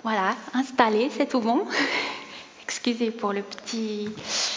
Voilà, installé, c'est tout bon. Excusez pour le petit...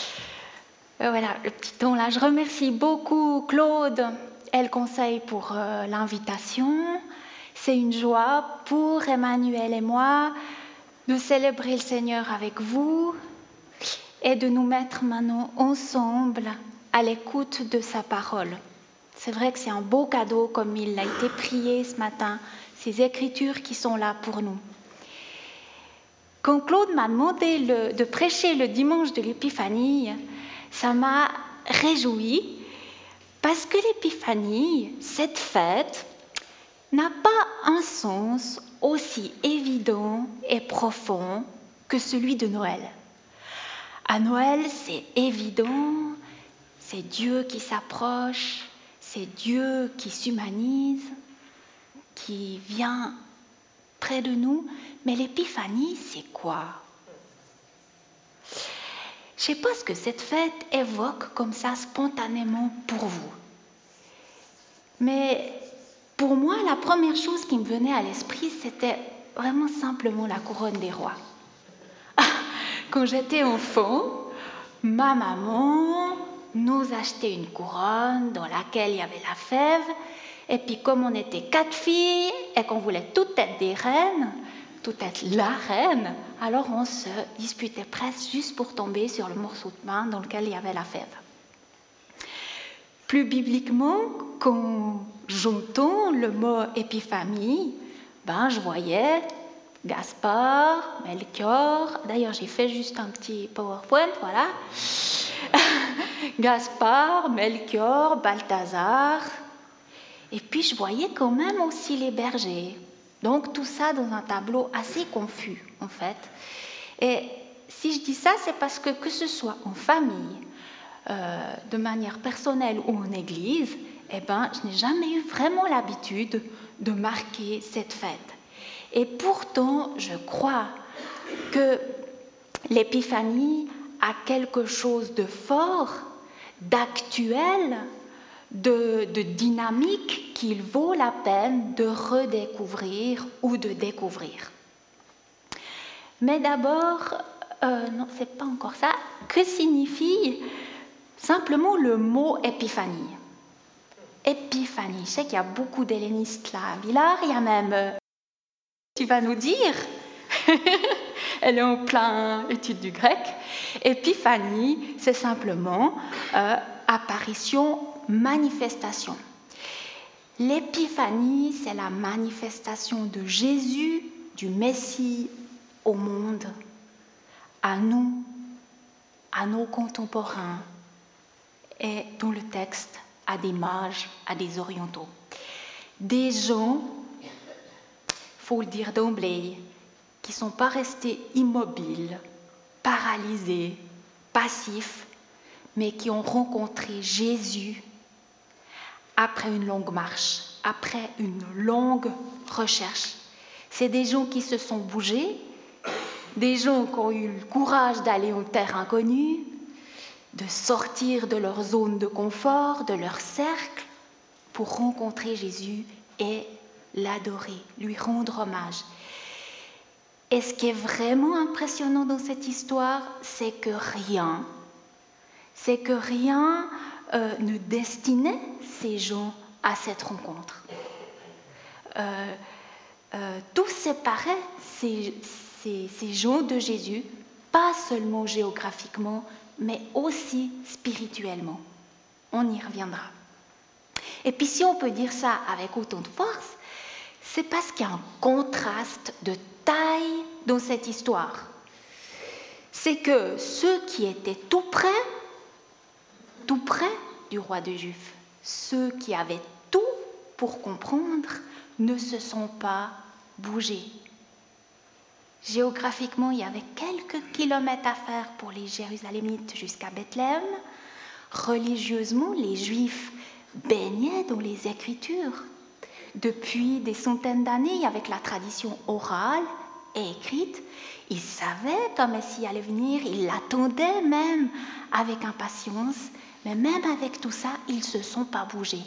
le petit ton là. Je remercie beaucoup Claude et le conseil pour l'invitation. C'est une joie pour Emmanuel et moi de célébrer le Seigneur avec vous et de nous mettre maintenant ensemble à l'écoute de sa parole. C'est vrai que c'est un beau cadeau comme il a été prié ce matin, ces écritures qui sont là pour nous. Quand Claude m'a demandé de prêcher le dimanche de l'Épiphanie, ça m'a réjouie parce que l'Épiphanie, cette fête, n'a pas un sens aussi évident et profond que celui de Noël. À Noël, c'est évident, c'est Dieu qui s'approche, c'est Dieu qui s'humanise, qui vient près de nous. Mais l'Épiphanie, c'est quoi? Je ne sais pas ce que cette fête évoque comme ça spontanément pour vous. Mais pour moi, la première chose qui me venait à l'esprit, c'était vraiment simplement la couronne des rois. Quand j'étais enfant, ma maman nous achetait une couronne dans laquelle il y avait la fève. Et puis comme on était 4 filles et qu'on voulait toutes être des reines, toutes être la reine, alors on se disputait presque juste pour tomber sur le morceau de pain dans lequel il y avait la fève. Plus bibliquement, quand j'entends le mot épiphanie, je voyais Gaspard, Melchior, d'ailleurs j'ai fait juste un petit PowerPoint, voilà. Gaspard, Melchior, Balthazar, et puis je voyais quand même aussi les bergers. Donc tout ça dans un tableau assez confus en fait. Et si je dis ça, c'est parce que ce soit en famille, de manière personnelle ou en église, je n'ai jamais eu vraiment l'habitude de marquer cette fête. Et pourtant, je crois que l'épiphanie a quelque chose de fort, d'actuel, de dynamique qu'il vaut la peine de redécouvrir ou de découvrir. Mais d'abord, non, c'est pas encore ça. Que signifie simplement le mot épiphanie? Épiphanie, je sais qu'il y a beaucoup d'hellénistes là à Villars, il y a même... tu vas nous dire elle est en plein étude du grec. Épiphanie, c'est simplement apparition, manifestation. L'épiphanie, c'est la manifestation de Jésus, du Messie, au monde, à nous, à nos contemporains, et dans le texte, à des mages, à des orientaux. Des gens, faut le dire d'emblée, qui ne sont pas restés immobiles, paralysés, passifs, mais qui ont rencontré Jésus après une longue marche, après une longue recherche. C'est des gens qui se sont bougés, des gens qui ont eu le courage d'aller en terre inconnue, de sortir de leur zone de confort, de leur cercle, pour rencontrer Jésus et l'adorer, lui rendre hommage. Et ce qui est vraiment impressionnant dans cette histoire, c'est que rien ne destinait ces gens à cette rencontre. Tout séparait ces gens de Jésus, pas seulement géographiquement, mais aussi spirituellement. On y reviendra. Et puis si on peut dire ça avec autant de force, c'est parce qu'il y a un contraste de taille dans cette histoire. C'est que ceux qui étaient tout près du roi des Juifs, ceux qui avaient tout pour comprendre, ne se sont pas bougés. Géographiquement, il y avait quelques kilomètres à faire pour les Jérusalémites jusqu'à Bethléem. Religieusement, les Juifs baignaient dans les Écritures. Depuis des centaines d'années, avec la tradition orale et écrite, ils savaient qu'un Messie allait venir, ils l'attendaient même avec impatience, mais même avec tout ça, ils ne se sont pas bougés.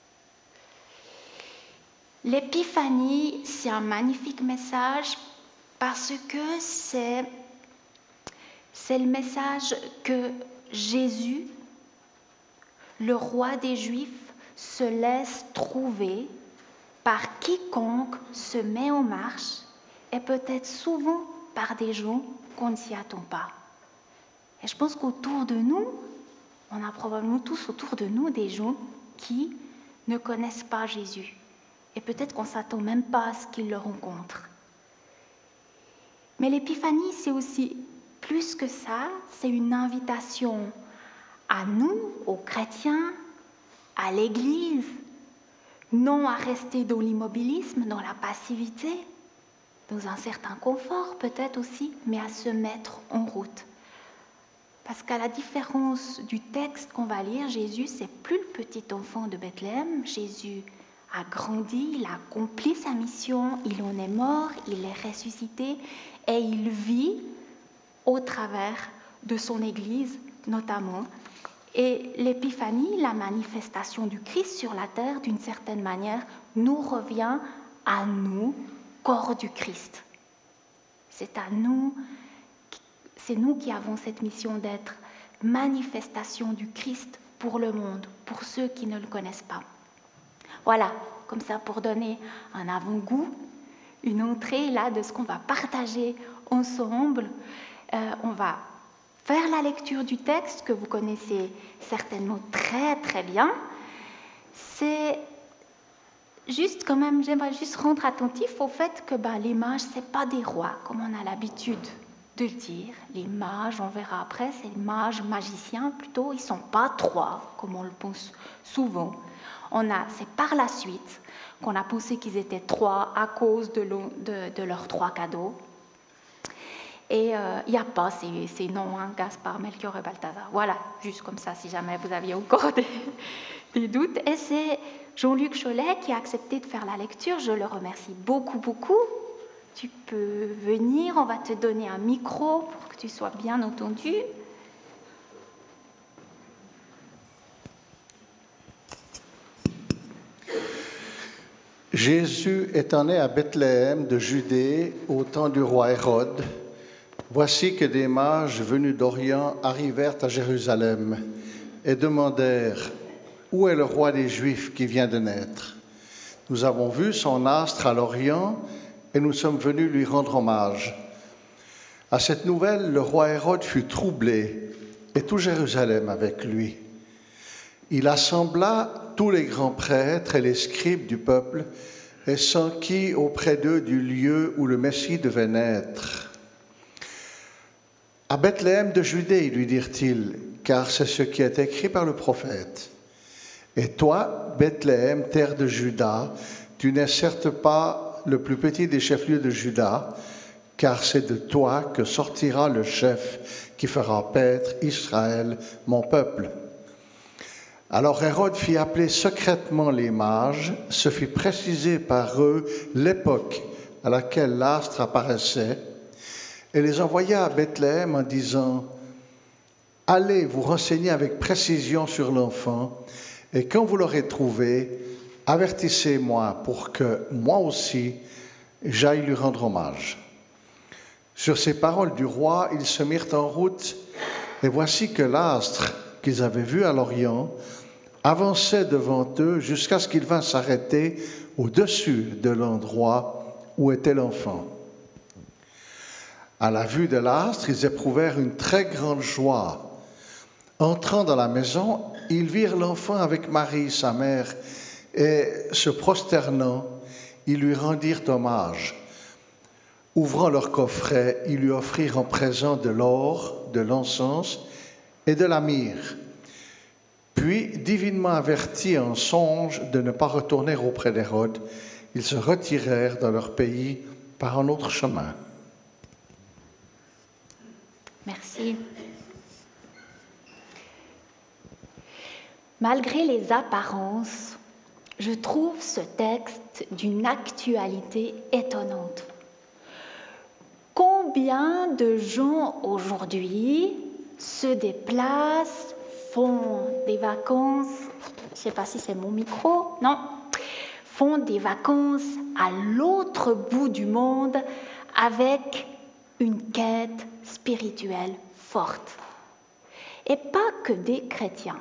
L'épiphanie, c'est un magnifique message Parce que c'est le message que Jésus, le roi des Juifs, se laisse trouver par quiconque se met en marche et peut-être souvent par des gens qu'on ne s'y attend pas. Et je pense qu'autour de nous, on a probablement tous autour de nous des gens qui ne connaissent pas Jésus. Et peut-être qu'on ne s'attend même pas à ce qu'ils le rencontrent. Mais l'épiphanie, c'est aussi plus que ça, c'est une invitation à nous, aux chrétiens, à l'Église, non à rester dans l'immobilisme, dans la passivité, dans un certain confort peut-être aussi, mais à se mettre en route. Parce qu'à la différence du texte qu'on va lire, Jésus, c'est plus le petit enfant de Bethléem. Jésus a grandi, il a accompli sa mission, il en est mort, il est ressuscité et il vit au travers de son Église notamment. Et l'épiphanie, la manifestation du Christ sur la terre, d'une certaine manière, nous revient à nous, corps du Christ. C'est nous qui avons cette mission d'être manifestation du Christ pour le monde, pour ceux qui ne le connaissent pas. Voilà, comme ça pour donner un avant-goût, une entrée là de ce qu'on va partager ensemble. On va faire la lecture du texte que vous connaissez certainement très très bien. C'est juste quand même, j'aimerais juste rendre attentif au fait que les mages, ce n'est pas des rois comme on a l'habitude de le dire. Les mages, on verra après, c'est les mages magiciens plutôt, ils ne sont pas trois comme on le pense souvent. C'est par la suite qu'on a pensé qu'ils étaient trois à cause de leurs trois cadeaux. Et il n'y a pas ces noms, Gaspard, Melchior et Balthazar. Voilà, juste comme ça, si jamais vous aviez encore des doutes. Et c'est Jean-Luc Cholet qui a accepté de faire la lecture. Je le remercie beaucoup, beaucoup. Tu peux venir, on va te donner un micro pour que tu sois bien entendu. Jésus étant né à Bethléem de Judée au temps du roi Hérode, voici que des mages venus d'Orient arrivèrent à Jérusalem et demandèrent « Où est le roi des Juifs qui vient de naître ? Nous avons vu son astre à l'Orient et nous sommes venus lui rendre hommage. » À cette nouvelle, le roi Hérode fut troublé et tout Jérusalem avec lui. Il assembla tous les grands prêtres et les scribes du peuple et s'enquit auprès d'eux du lieu où le Messie devait naître. « À Bethléem de Judée, lui dirent-ils, car c'est ce qui est écrit par le prophète. Et toi, Bethléem, terre de Juda, tu n'es certes pas le plus petit des chefs-lieux de Juda, car c'est de toi que sortira le chef qui fera paître Israël, mon peuple. » Alors Hérode fit appeler secrètement les mages, se fit préciser par eux l'époque à laquelle l'astre apparaissait, et les envoya à Bethléem en disant « Allez vous renseigner avec précision sur l'enfant, et quand vous l'aurez trouvé, avertissez-moi pour que, moi aussi, j'aille lui rendre hommage. » Sur ces paroles du roi, ils se mirent en route, et voici que l'astre qu'ils avaient vu à l'Orient avançait devant eux jusqu'à ce qu'il vint s'arrêter au-dessus de l'endroit où était l'enfant. À la vue de l'astre, ils éprouvèrent une très grande joie. Entrant dans la maison, ils virent l'enfant avec Marie, sa mère, et se prosternant, ils lui rendirent hommage. Ouvrant leur coffret, ils lui offrirent en présent de l'or, de l'encens et de la myrrhe. Puis, divinement avertis en songe de ne pas retourner auprès d'Hérode, ils se retirèrent dans leur pays par un autre chemin. Merci. Malgré les apparences, je trouve ce texte d'une actualité étonnante. Combien de gens aujourd'hui se déplacent, font des vacances, je ne sais pas si c'est mon micro, non, font des vacances à l'autre bout du monde, avec une quête spirituelle forte. Et pas que des chrétiens.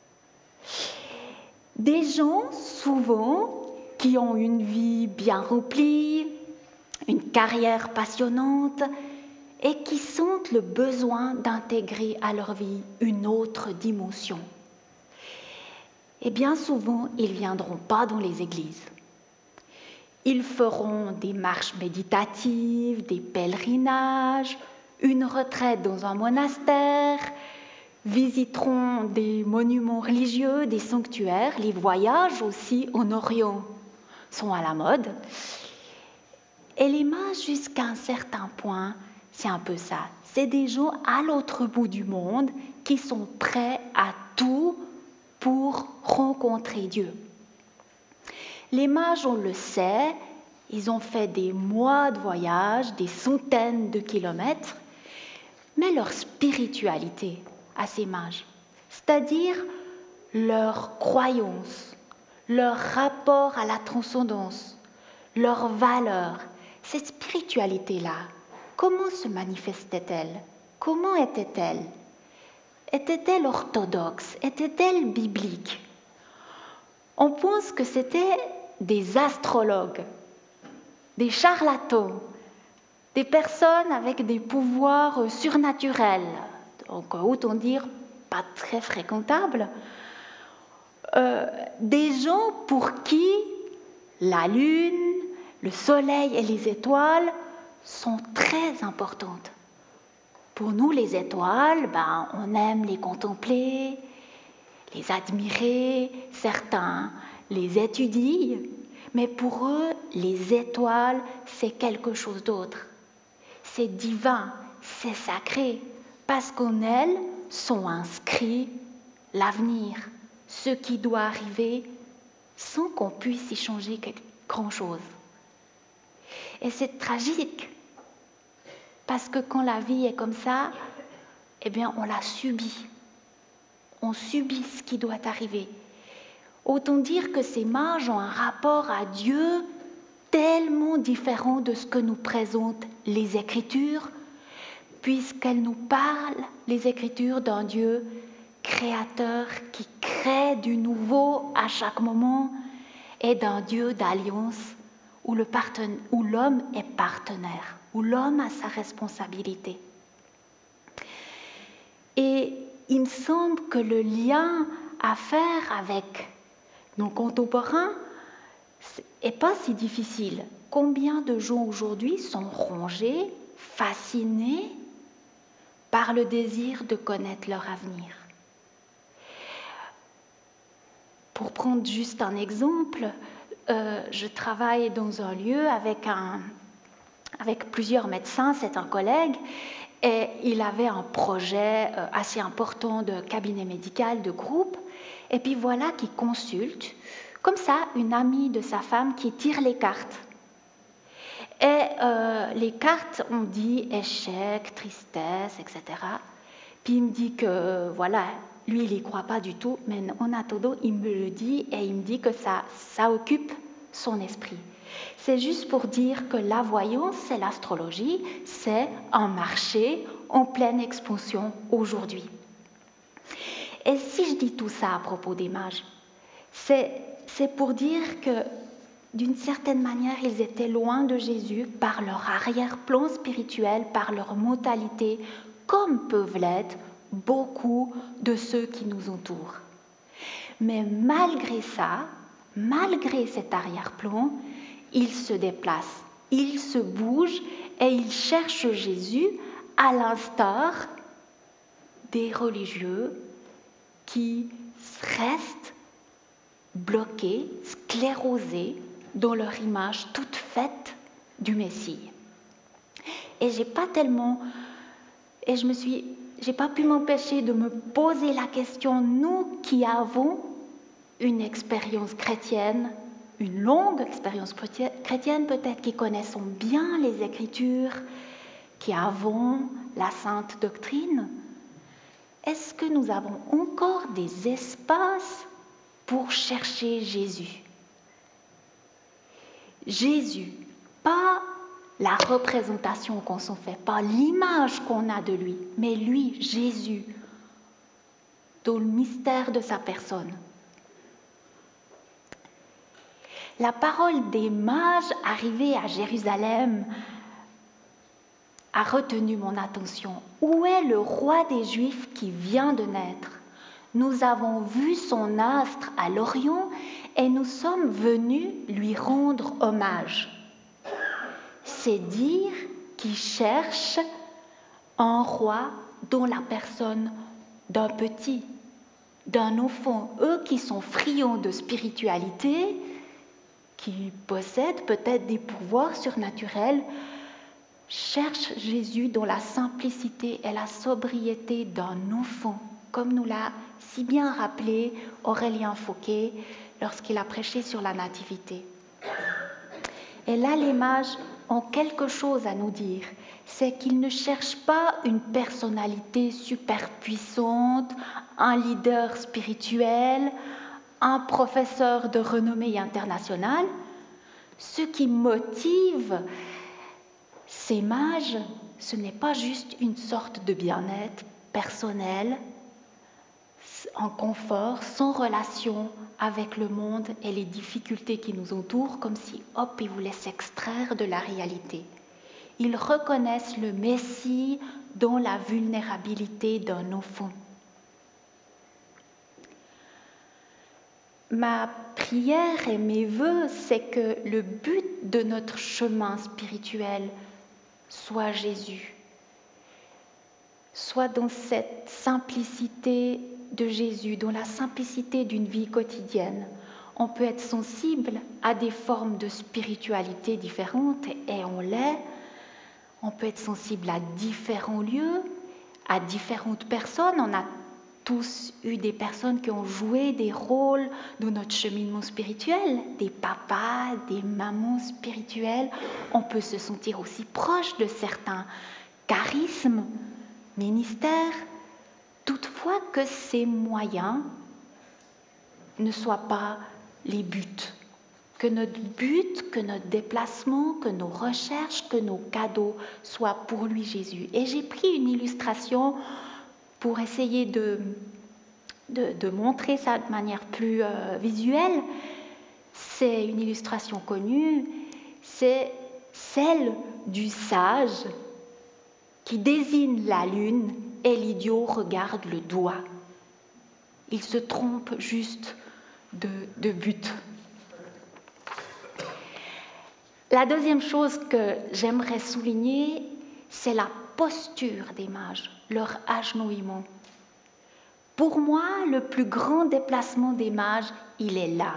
Des gens, souvent, qui ont une vie bien remplie, une carrière passionnante, et qui sentent le besoin d'intégrer à leur vie une autre dimension. Et bien souvent, ils ne viendront pas dans les églises. Ils feront des marches méditatives, des pèlerinages, une retraite dans un monastère, visiteront des monuments religieux, des sanctuaires. Les voyages aussi en Orient sont à la mode. Et les mages, jusqu'à un certain point, c'est un peu ça. C'est des gens à l'autre bout du monde qui sont prêts à tout pour rencontrer Dieu. Les mages, on le sait, ils ont fait des mois de voyage, des centaines de kilomètres, mais leur spiritualité à ces mages, c'est-à-dire leur croyance, leur rapport à la transcendance, leurs valeurs, cette spiritualité-là, comment se manifestait-elle? Comment était-elle? Était-elle orthodoxe? Était-elle biblique? On pense que c'était des astrologues, des charlatans, des personnes avec des pouvoirs surnaturels, donc autant dire pas très fréquentables, des gens pour qui la lune, le soleil et les étoiles sont très importantes. Pour nous, les étoiles, on aime les contempler, les admirer, certains les étudient, mais pour eux, les étoiles, c'est quelque chose d'autre. C'est divin, c'est sacré, parce qu'en elles sont inscrits l'avenir, ce qui doit arriver sans qu'on puisse y changer grand-chose. Et c'est tragique, parce que quand la vie est comme ça, eh bien, on la subit. On subit ce qui doit arriver. Autant dire que ces mages ont un rapport à Dieu tellement différent de ce que nous présentent les Écritures, puisqu'elles nous parlent, les Écritures, d'un Dieu créateur qui crée du nouveau à chaque moment, et d'un Dieu d'alliance où l'homme est partenaire, où l'homme a sa responsabilité. Et il me semble que le lien à faire avec nos contemporains n'est pas si difficile. Combien de gens aujourd'hui sont rongés, fascinés par le désir de connaître leur avenir? Pour prendre juste un exemple, je travaille dans un lieu avec plusieurs médecins, c'est un collègue, et il avait un projet assez important de cabinet médical, de groupe, et puis voilà qu'il consulte, comme ça, une amie de sa femme qui tire les cartes. Et les cartes, on dit échec, tristesse, etc. Puis il me dit que, voilà, lui, il n'y croit pas du tout, mais en attendant, il me le dit et il me dit que ça occupe son esprit. C'est juste pour dire que la voyance, c'est l'astrologie, c'est un marché en pleine expansion aujourd'hui. Et si je dis tout ça à propos des mages, c'est pour dire que, d'une certaine manière, ils étaient loin de Jésus par leur arrière-plan spirituel, par leur mentalité, comme peuvent l'être beaucoup de ceux qui nous entourent. Mais malgré ça, malgré cet arrière-plan, ils se déplacent, ils se bougent et ils cherchent Jésus à l'instar des religieux qui restent bloqués, sclérosés dans leur image toute faite du Messie. Et j'ai pas pu m'empêcher de me poser la question, nous qui avons une expérience chrétienne, une longue expérience chrétienne, peut-être qui connaissons bien les Écritures, qui avons la sainte doctrine, est-ce que nous avons encore des espaces pour chercher Jésus? Jésus, pas la représentation qu'on s'en fait, pas l'image qu'on a de lui, mais lui, Jésus, dans le mystère de sa personne. La parole des mages arrivés à Jérusalem a retenu mon attention. Où est le roi des Juifs qui vient de naître? Nous avons vu son astre à l'Orient et nous sommes venus lui rendre hommage. C'est dire qu'il cherche un roi dans la personne d'un petit, d'un enfant. Eux qui sont friands de spiritualité, qui possèdent peut-être des pouvoirs surnaturels, cherchent Jésus dans la simplicité et la sobriété d'un enfant, comme nous l'a si bien rappelé Aurélien Fauquet lorsqu'il a prêché sur la nativité. Et là, les mages ont quelque chose à nous dire, c'est qu'ils ne cherchent pas une personnalité super puissante, un leader spirituel, un professeur de renommée internationale. Ce qui motive ces mages, ce n'est pas juste une sorte de bien-être personnel, en confort, sans relation avec le monde et les difficultés qui nous entourent, comme si, hop, ils voulaient s'extraire de la réalité. Ils reconnaissent le Messie dans la vulnérabilité d'un enfant. Ma prière et mes vœux, c'est que le but de notre chemin spirituel soit Jésus, soit dans cette simplicité de Jésus, dans la simplicité d'une vie quotidienne. On peut être sensible à des formes de spiritualité différentes, et on l'est. On peut être sensible à différents lieux, à différentes personnes. On a tous eu des personnes qui ont joué des rôles dans notre cheminement spirituel, des papas, des mamans spirituelles. On peut se sentir aussi proche de certains charismes, ministères, toutefois que ces moyens ne soient pas les buts. Que notre but, que notre déplacement, que nos recherches, que nos cadeaux soient pour lui Jésus. Et j'ai pris une illustration pour essayer de montrer ça de manière plus visuelle. C'est une illustration connue, c'est celle du sage qui désigne la lune et l'idiot regarde le doigt. Il se trompe juste de but. La deuxième chose que j'aimerais souligner, c'est la posture des mages, leur agenouillement. Pour moi, le plus grand déplacement des mages, il est là.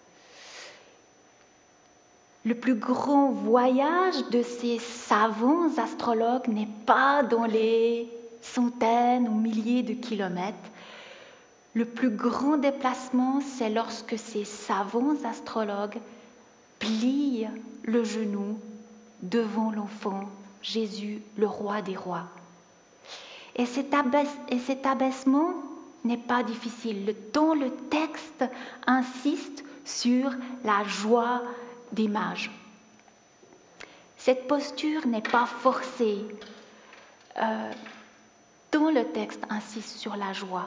Le plus grand voyage de ces savants astrologues n'est pas dans les centaines ou milliers de kilomètres. Le plus grand déplacement, c'est lorsque ces savants astrologues plient le genou devant l'enfant, Jésus, le roi des rois. Et cet abaissement n'est pas difficile. Dans le texte insiste sur la joie des mages. Cette posture n'est pas forcée. Dans le texte insiste sur la joie.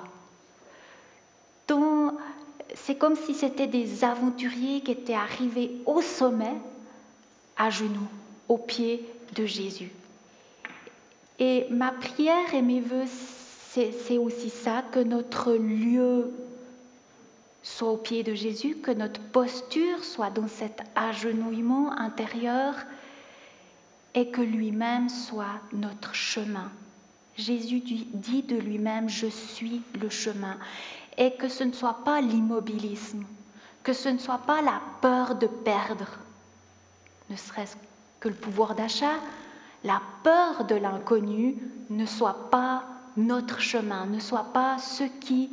C'est comme si c'était des aventuriers qui étaient arrivés au sommet, à genoux, aux pieds de Jésus. Et ma prière et mes vœux, c'est aussi ça, que notre lieu soit aux pieds de Jésus, que notre posture soit dans cet agenouillement intérieur et que lui-même soit notre chemin. Jésus dit de lui-même « Je suis le chemin » et que ce ne soit pas l'immobilisme, que ce ne soit pas la peur de perdre, ne serait-ce que le pouvoir d'achat, la peur de l'inconnu ne soit pas notre chemin, ne soit pas ce qui...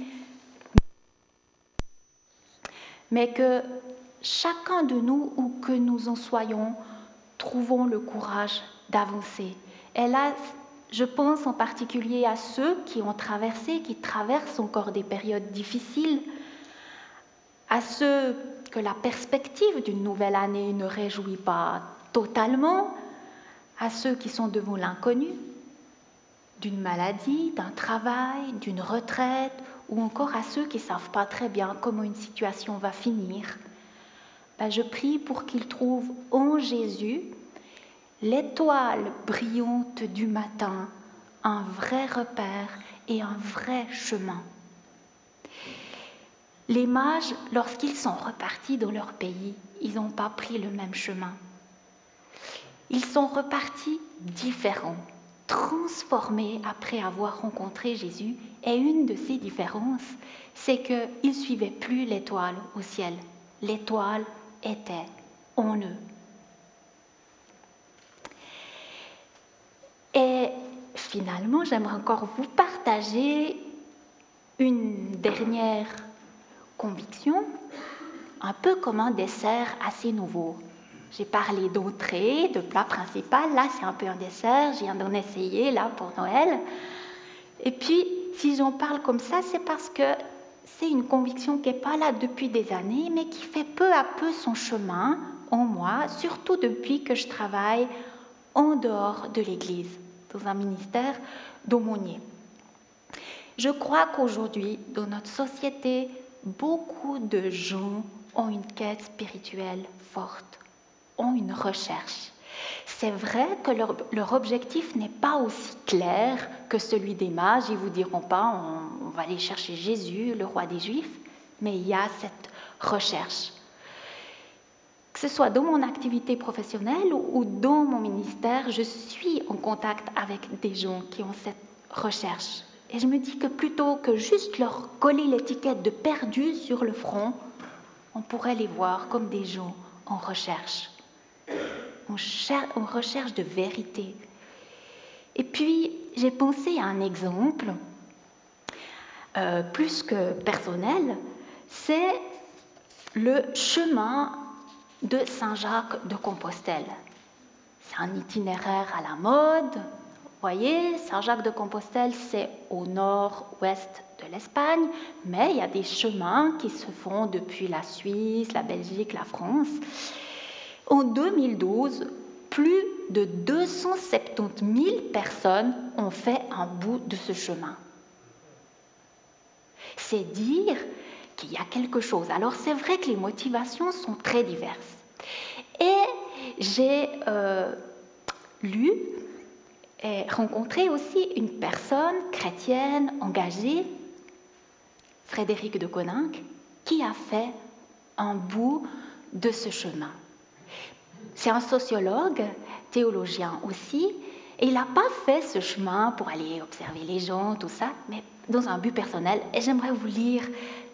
Mais que chacun de nous, où que nous en soyons, trouvons le courage d'avancer. Et là, je pense en particulier à ceux qui traversent encore des périodes difficiles, à ceux que la perspective d'une nouvelle année ne réjouit pas totalement, à ceux qui sont devant l'inconnu, d'une maladie, d'un travail, d'une retraite, ou encore à ceux qui ne savent pas très bien comment une situation va finir. Je prie pour qu'ils trouvent en Jésus l'étoile brillante du matin, un vrai repère et un vrai chemin. Les mages, lorsqu'ils sont repartis dans leur pays, ils n'ont pas pris le même chemin. Ils sont repartis différents, transformés après avoir rencontré Jésus. Et une de ces différences, c'est qu'ils ne suivaient plus l'étoile au ciel. L'étoile était en eux. Et finalement, j'aimerais encore vous partager une dernière conviction, un peu comme un dessert assez nouveau. J'ai parlé d'entrée, de plat principal, là c'est un peu un dessert, je viens d'en essayer là pour Noël. Et puis, si j'en parle comme ça, c'est parce que c'est une conviction qui n'est pas là depuis des années, mais qui fait peu à peu son chemin en moi, surtout depuis que je travaille en dehors de l'Église, dans un ministère d'aumônier. Je crois qu'aujourd'hui, dans notre société, beaucoup de gens ont une quête spirituelle forte, ont une recherche. C'est vrai que leur objectif n'est pas aussi clair que celui des mages. Ils ne vous diront pas on va aller chercher Jésus, le roi des Juifs, mais il y a cette recherche. Que ce soit dans mon activité professionnelle ou dans mon ministère, je suis en contact avec des gens qui ont cette recherche. Et je me dis que plutôt que juste leur coller l'étiquette de perdu sur le front, on pourrait les voir comme des gens en recherche. En recherche de vérité. Et puis, j'ai pensé à un exemple, plus que personnel, c'est le chemin de Saint-Jacques de Compostelle. C'est un itinéraire à la mode. Vous voyez, Saint-Jacques de Compostelle, c'est au nord-ouest de l'Espagne, mais il y a des chemins qui se font depuis la Suisse, la Belgique, la France. En 2012, plus de 270 000 personnes ont fait un bout de ce chemin. C'est dire qu'il y a quelque chose. Alors c'est vrai que les motivations sont très diverses. Et j'ai lu et rencontré aussi une personne chrétienne engagée, Frédéric de Coninck, qui a fait un bout de ce chemin. C'est un sociologue, théologien aussi, et il n'a pas fait ce chemin pour aller observer les gens, tout ça, mais dans un but personnel. Et j'aimerais vous lire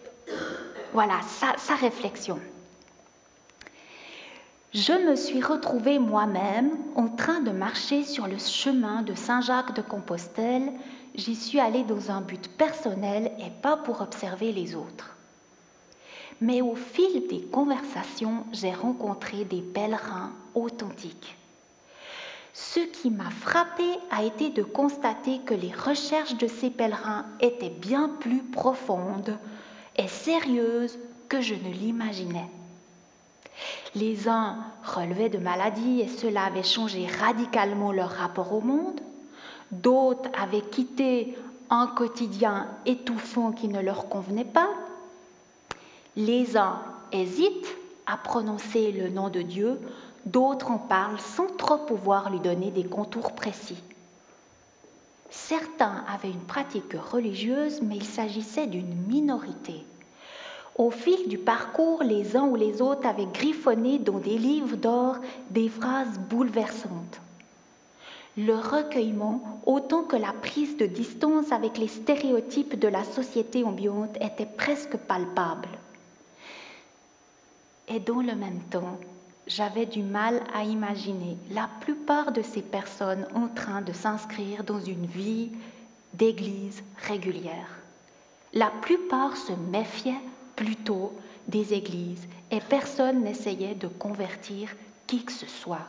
sa réflexion. Je me suis retrouvée moi-même en train de marcher sur le chemin de Saint-Jacques de Compostelle. J'y suis allée dans un but personnel et pas pour observer les autres. Mais au fil des conversations, j'ai rencontré des pèlerins authentiques. Ce qui m'a frappée a été de constater que les recherches de ces pèlerins étaient bien plus profondes et sérieuses que je ne l'imaginais. Les uns relevaient de maladies et cela avait changé radicalement leur rapport au monde. D'autres avaient quitté un quotidien étouffant qui ne leur convenait pas. Les uns hésitent à prononcer le nom de Dieu, d'autres en parlent sans trop pouvoir lui donner des contours précis. Certains avaient une pratique religieuse, mais il s'agissait d'une minorité. Au fil du parcours, les uns ou les autres avaient griffonné dans des livres d'or des phrases bouleversantes. Le recueillement, autant que la prise de distance avec les stéréotypes de la société ambiante, était presque palpable. Et dans le même temps, j'avais du mal à imaginer la plupart de ces personnes en train de s'inscrire dans une vie d'église régulière. La plupart se méfiaient plutôt des églises et personne n'essayait de convertir qui que ce soit.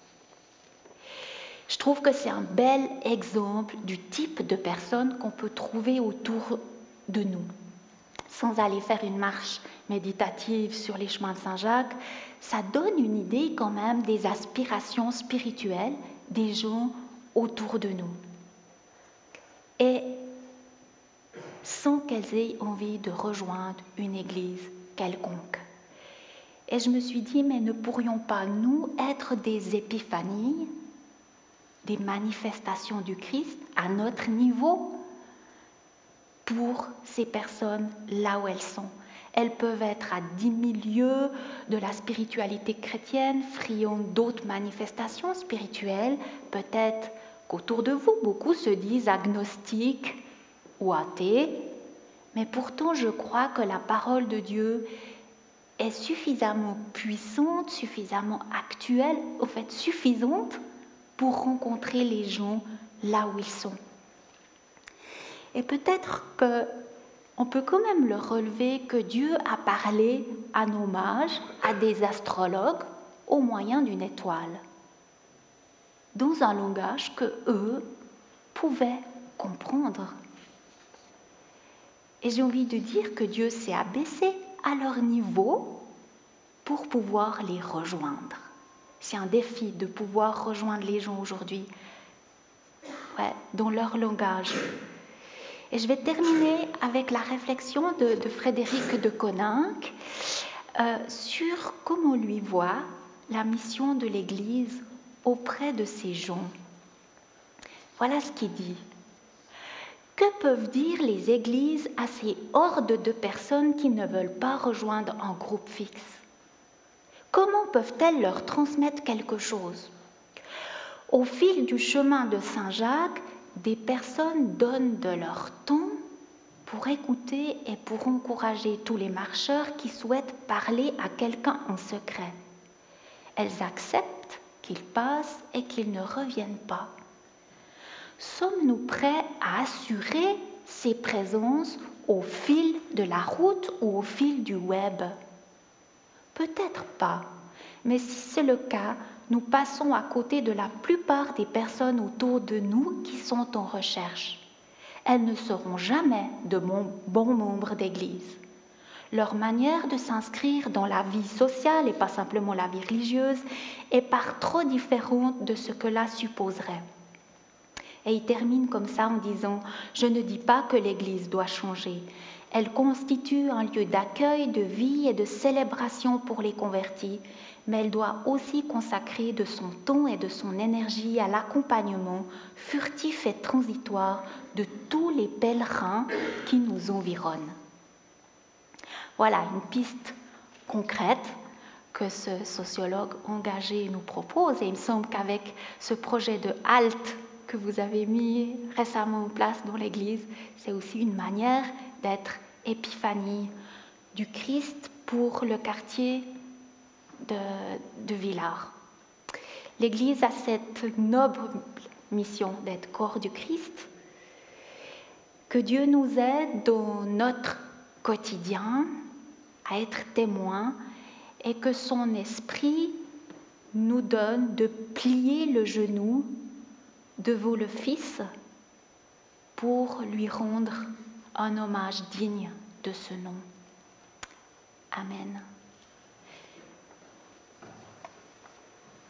Je trouve que c'est un bel exemple du type de personnes qu'on peut trouver autour de nous. Sans aller faire une marche méditative sur les chemins de Saint-Jacques, ça donne une idée quand même des aspirations spirituelles des gens autour de nous. Et sans qu'elles aient envie de rejoindre une église quelconque. Et je me suis dit, mais ne pourrions pas nous être des épiphanies, des manifestations du Christ à notre niveau pour ces personnes là où elles sont. Elles peuvent être à 10 000 lieues de la spiritualité chrétienne, friands d'autres manifestations spirituelles. Peut-être qu'autour de vous, beaucoup se disent agnostiques ou athées, mais pourtant je crois que la parole de Dieu est suffisamment puissante, suffisamment actuelle, au fait suffisante pour rencontrer les gens là où ils sont. Et peut-être qu'on peut quand même le relever que Dieu a parlé à nos mages, à des astrologues, au moyen d'une étoile, dans un langage que eux pouvaient comprendre. Et j'ai envie de dire que Dieu s'est abaissé à leur niveau pour pouvoir les rejoindre. C'est un défi de pouvoir rejoindre les gens aujourd'hui, dans leur langage. Et je vais terminer avec la réflexion de Frédéric de Coninck sur comment lui voit la mission de l'Église auprès de ces gens. Voilà ce qu'il dit. Que peuvent dire les églises à ces hordes de personnes qui ne veulent pas rejoindre un groupe fixe ? Comment peuvent-elles leur transmettre quelque chose ? Au fil du chemin de Saint-Jacques, des personnes donnent de leur temps pour écouter et pour encourager tous les marcheurs qui souhaitent parler à quelqu'un en secret. Elles acceptent qu'ils passent et qu'ils ne reviennent pas. Sommes-nous prêts à assurer ces présences au fil de la route ou au fil du web ? Peut-être pas, mais si c'est le cas, nous passons à côté de la plupart des personnes autour de nous qui sont en recherche. Elles ne seront jamais de bons membres d'Église. Leur manière de s'inscrire dans la vie sociale et pas simplement la vie religieuse est par trop différente de ce que là supposerait. Et il termine comme ça en disant « Je ne dis pas que l'Église doit changer. Elle constitue un lieu d'accueil, de vie et de célébration pour les convertis, mais elle doit aussi consacrer de son temps et de son énergie à l'accompagnement furtif et transitoire de tous les pèlerins qui nous environnent. » Voilà une piste concrète que ce sociologue engagé nous propose. Et il me semble qu'avec ce projet de halte que vous avez mis récemment en place dans l'Église, c'est aussi une manière d'être épiphanie du Christ pour le quartier de Villars. L'Église a cette noble mission d'être corps du Christ. Que Dieu nous aide dans notre quotidien à être témoins et que son esprit nous donne de plier le genou devant le Fils pour lui rendre un hommage digne de ce nom. Amen.